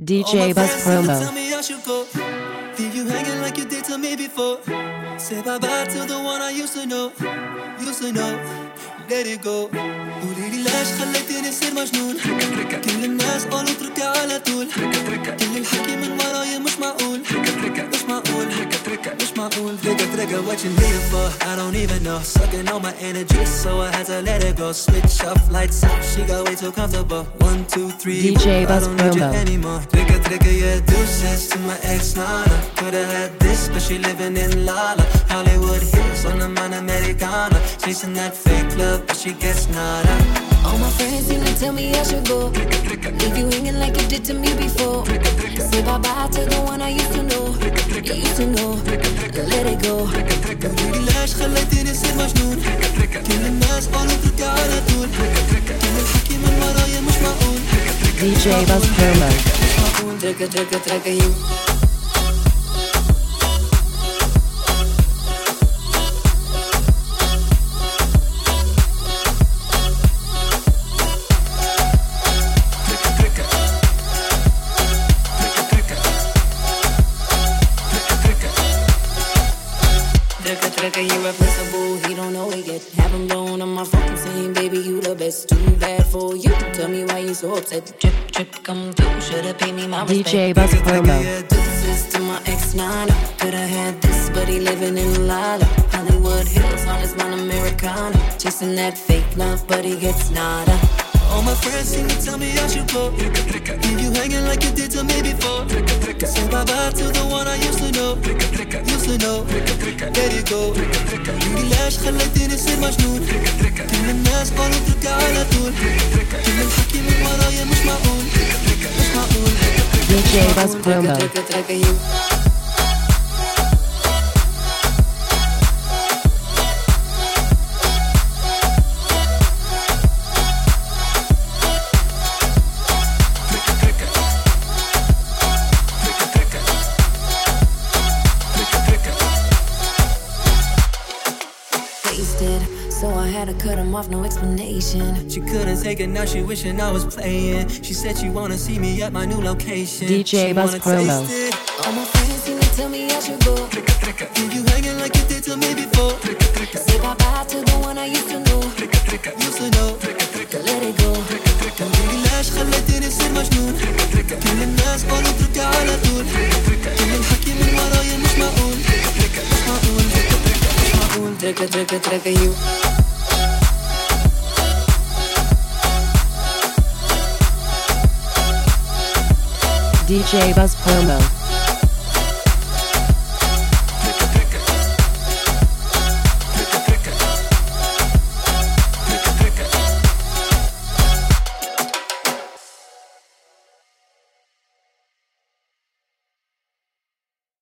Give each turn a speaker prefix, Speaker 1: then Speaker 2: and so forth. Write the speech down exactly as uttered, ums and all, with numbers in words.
Speaker 1: D J Buzz Promo.
Speaker 2: Tell me I should go. Leave you hanging like you did to me before. Say bye bye to the one I used to know. Used to know. Let it go. قولي لي ليش خليتيني أصير مجنون. كل الناس قالوا اتركي على طول. كل الحكي من ورايا مش معقول. مش معقول. مش معقول. Trigger, trigger, what you needing for? I don't even know. Sucking on my energy, so I had to let it go. Switch off, lights out. She got way too comfortable. One, two, three.
Speaker 1: D J Buzz
Speaker 2: I don't need you
Speaker 1: Promo.
Speaker 2: anymore. Trigger, trigger, yeah, deuces to my ex, Nana. Could've had this, but she living in Lala. Hollywood Hills on the man Americana. Chasing that fake love, but she gets nada.
Speaker 3: All my friends seem to tell me I should go. Leave you hanging like you did to me before. Say bye bye to the one I used to know. You used to know. Let it go.
Speaker 2: قولي ليش خليتيني أصير مجنون. كل الناس قالوا اتركي على طول. كل الحكي من ورايا مش معقول.
Speaker 1: D J Buzz Promo.
Speaker 2: مش معقول.
Speaker 3: Trigger, trigger, trigger you. Trigger, you're replaceable, he don't know it yet. Have him blown on my phone saying, baby, you the best. Too bad for you. Tell me why you so upset. Drip, drip, come through. Should've paid me my respect.
Speaker 1: D J Buzz Promo.
Speaker 3: This to my ex-nana. Could've had this, but he living in Lala. Hollywood Hills on his man Americana. Chasing that fake love, but he gets nada.
Speaker 2: All my friends seem to tell me I should go. Leave you hanging like you did to me before. Say bye bye to the one I used to know. Used to know. Let it go. قولي ليش خليتيني أصير مجنون. كل الناس قالوا اتركي على طول. كل الحكي من ورايا مش معقول. مش معقول.
Speaker 1: D J Buzz Promo.
Speaker 3: Trigger, trigger you. So I had to cut him off, no explanation.
Speaker 2: She couldn't take it, now she wishing I was playing. She said she wanna see me at my new location.
Speaker 1: D J
Speaker 2: She
Speaker 1: Buzz
Speaker 2: wanna
Speaker 1: Promo.
Speaker 2: taste it.
Speaker 3: All my friends seem to tell me I should go.
Speaker 2: Leave you hanging like you did to me before.
Speaker 3: Say bye bye to the one I used to know.
Speaker 2: Used to know.
Speaker 3: Let it go.
Speaker 2: قولي ليش خليتيني أصير مجنون. كل الناس قالوا اتركي على طول. كل الحكي من ورايا مش معقول. مش معقول. مش معقول.
Speaker 3: Trigger, trigger, trigger you.
Speaker 1: D J Buzz Promo.